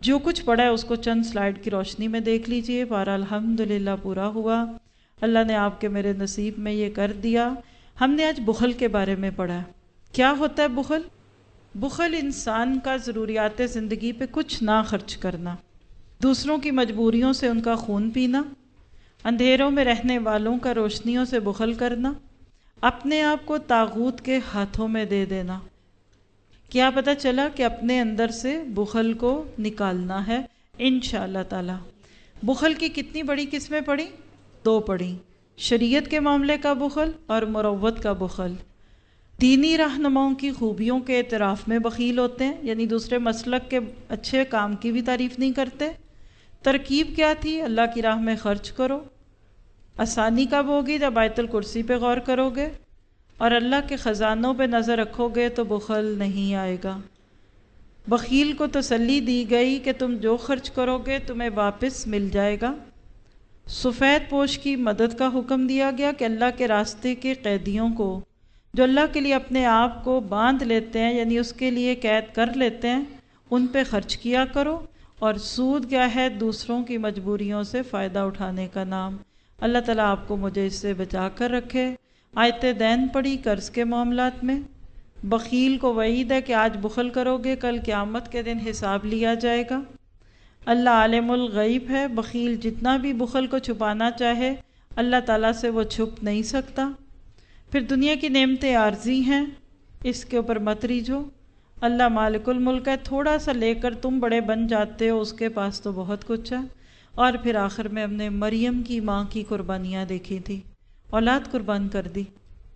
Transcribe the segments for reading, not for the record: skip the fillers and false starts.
جو کچھ پڑھا ہے اس کو چند سلائیڈ کی روشنی میں دیکھ لیجئے. پارا الحمدللہ پورا ہوا. اللہ نے آپ کے میرے نصیب میں یہ کر دیا. ہم نے آج بخل کے بارے میں پڑھا ہے. کیا ہوتا ہے بخل؟ بخل انسان کا ضروریات زندگی پہ کچھ نہ خرچ کرنا، دوسروں کی مجبوریوں سے ان کا خون پینا، اندھیروں میں رہنے والوں کا روشنیوں سے بخل کرنا، اپنے آپ کو طاغوت کے ہاتھوں میں دے دینا. کیا پتہ چلا کہ اپنے اندر سے بخل کو نکالنا ہے انشاءاللہ تعالی. بخل کی کتنی بڑی قسمیں پڑھی؟ 2 پڑھی. شریعت کے معاملے کا بخل اور مروت کا بخل. دینی رہنماؤں کی خوبیوں کے اعتراف میں بخیل ہوتے ہیں، یعنی دوسرے مسلک کے اچھے کام کی بھی تعریف نہیں کرتے. ترکیب کیا تھی؟ اللہ کی راہ میں خرچ کرو. آسانی کب ہوگی؟ جب آیت الکرسی پہ غور کرو گے اور اللہ کے خزانوں پہ نظر رکھو گے تو بخل نہیں آئے گا. بخیل کو تسلی دی گئی کہ تم جو خرچ کرو گے تمہیں واپس مل جائے گا. سفید پوش کی مدد کا حکم دیا گیا کہ اللہ کے راستے کے قیدیوں کو، جو اللہ کے لیے اپنے آپ کو باندھ لیتے ہیں یعنی اس کے لیے قید کر لیتے ہیں، ان پہ خرچ کیا کرو. اور سود کیا ہے؟ دوسروں کی مجبوریوں سے فائدہ اٹھانے کا نام. اللہ تعالیٰ آپ کو مجھے اس سے بچا کر رکھے. آیت دین پڑھی قرض کے معاملات میں. بخیل کو وعید ہے کہ آج بخل کرو گے کل قیامت کے دن حساب لیا جائے گا. اللہ عالم الغیب ہے، بخیل جتنا بھی بخل کو چھپانا چاہے اللہ تعالیٰ سے وہ چھپ نہیں سکتا. پھر دنیا کی نعمتیں عارضی ہیں، اس کے اوپر مت ریجھو. اللہ مالک الملک ہے، تھوڑا سا لے کر تم بڑے بن جاتے ہو، اس کے پاس تو بہت کچھ ہے. اور پھر آخر میں ہم نے مریم کی ماں کی قربانیاں دیکھی تھی، اولاد قربان کر دی.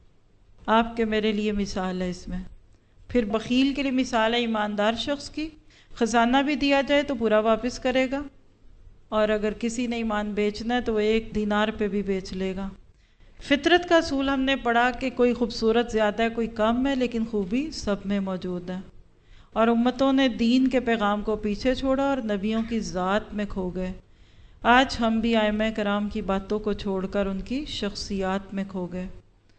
آپ کے میرے لیے مثال ہے اس میں. پھر بخیل کے لیے مثال ہے ایماندار شخص کی. خزانہ بھی دیا جائے تو پورا واپس کرے گا، اور اگر کسی نے ایمان بیچنا ہے تو وہ 1 دینار پہ بھی بیچ لے گا. فطرت کا اصول ہم نے پڑھا کہ کوئی خوبصورت زیادہ ہے کوئی کم ہے، لیکن خوبی سب میں موجود ہے. اور امتوں نے دین کے پیغام کو پیچھے چھوڑا اور نبیوں کی ذات میں کھو گئے. آج ہم بھی ائمہ کرام کی باتوں کو چھوڑ کر ان کی شخصیات میں کھو گئے.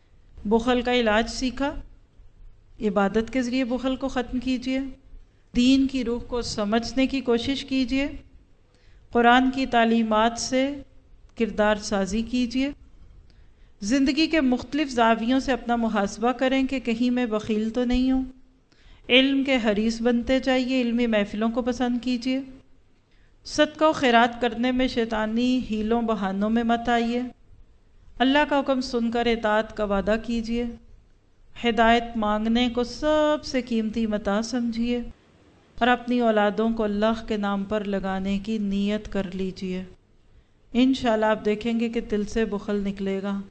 بخل کا علاج سیکھا. عبادت کے ذریعے بخل کو ختم کیجئے. دین کی روح کو سمجھنے کی کوشش کیجئے. قرآن کی تعلیمات سے کردار سازی کیجئے. زندگی کے مختلف زاویوں سے اپنا محاسبہ کریں کہ کہیں میں بخیل تو نہیں ہوں. علم کے حریص بنتے جائیے، علمی محفلوں کو پسند کیجئے. صدقہ و خیرات کرنے میں شیطانی ہیلوں بہانوں میں مت آئیے. اللہ کا حکم سن کر اطاعت کا وعدہ کیجئے. ہدایت مانگنے کو سب سے قیمتی متاع سمجھیے اور اپنی اولادوں کو اللہ کے نام پر لگانے کی نیت کر لیجئے. انشاءاللہ آپ دیکھیں گے کہ دل سے بخل نکلے گا.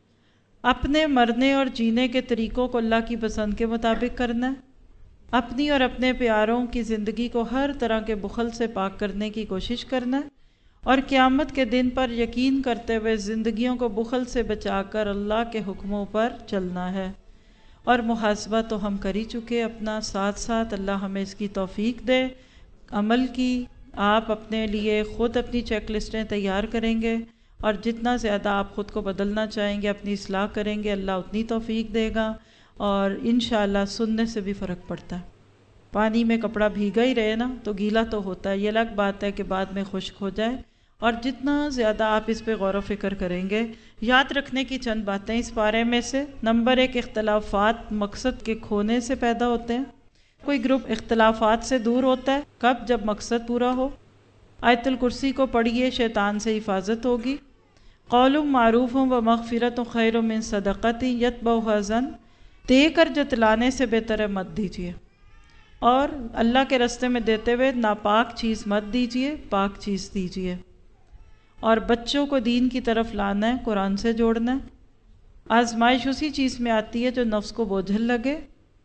اپنے مرنے اور جینے کے طریقوں کو اللہ کی پسند کے مطابق کرنا ہے. اپنی اور اپنے پیاروں کی زندگی کو ہر طرح کے بخل سے پاک کرنے کی کوشش کرنا ہے، اور قیامت کے دن پر یقین کرتے ہوئے زندگیوں کو بخل سے بچا کر اللہ کے حکموں پر چلنا ہے. اور محاسبہ تو ہم کر ہی چکے اپنا، ساتھ ساتھ اللہ ہمیں اس کی توفیق دے عمل کی. آپ اپنے لیے خود اپنی چیک لسٹیں تیار کریں گے، اور جتنا زیادہ آپ خود کو بدلنا چاہیں گے، اپنی اصلاح کریں گے، اللہ اتنی توفیق دے گا. اور انشاءاللہ سننے سے بھی فرق پڑتا ہے. پانی میں کپڑا بھیگا ہی رہے نا تو گیلا تو ہوتا ہے، یہ الگ بات ہے کہ بعد میں خشک ہو جائے. اور جتنا زیادہ آپ اس پہ غور و فکر کریں گے. یاد رکھنے کی چند باتیں اس بارے میں سے. نمبر 1، اختلافات مقصد کے کھونے سے پیدا ہوتے ہیں. کوئی گروپ اختلافات سے دور ہوتا ہے کب؟ جب مقصد پورا ہو. آیت الکرسی کو پڑھیے، شیطان سے حفاظت ہوگی. قول معروف و مغفرت خیر من صدقۃ یتبعھا اذى، دے کر جتلانے سے بہتر ہے مت دیجیے. اور اللہ کے راستے میں دیتے ہوئے ناپاک چیز مت دیجیے، پاک چیز دیجیے. اور بچوں کو دین کی طرف لانا ہے، قرآن سے جوڑنا ہے. آزمائش اسی چیز میں آتی ہے جو نفس کو بوجھل لگے.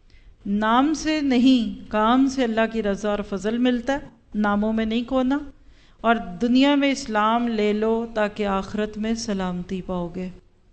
نام سے نہیں، کام سے اللہ کی رضا اور فضل ملتا ہے، ناموں میں نہیں کھونا. اور دنیا میں اسلام لے لو تاکہ آخرت میں سلامتی پاؤ گے.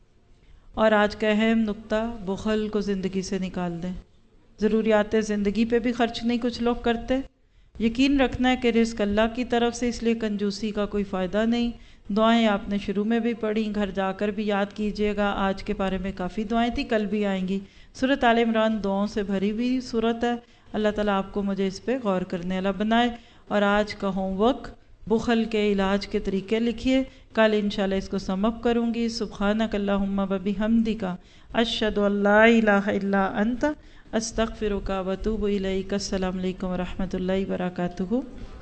اور آج کا اہم نقطہ، بخل کو زندگی سے نکال دیں. ضروریات زندگی پہ بھی خرچ نہیں کچھ لوگ کرتے. یقین رکھنا ہے کہ رزق اللہ کی طرف سے، اس لیے کنجوسی کا کوئی فائدہ نہیں. دعائیں آپ نے شروع میں بھی پڑھی، گھر جا کر بھی یاد کیجئے گا. آج کے بارے میں کافی دعائیں تھیں، کل بھی آئیں گی. سورۃ آل عمران دعاؤں سے بھری ہوئی سورت ہے. اللہ تعالیٰ آپ کو مجھے اس پہ غور کرنے والا بنائے. اور آج کا ہوم ورک بخل کے علاج کے طریقے لکھیے. کل انشاءاللہ اس کو سم اپ کروں گی. سبحانک اللہم و بحمدک اشہد ان لا الہ الا انت استغفرک و اتوب الیک. السلام علیکم و رحمۃ اللہ وبرکاتہ.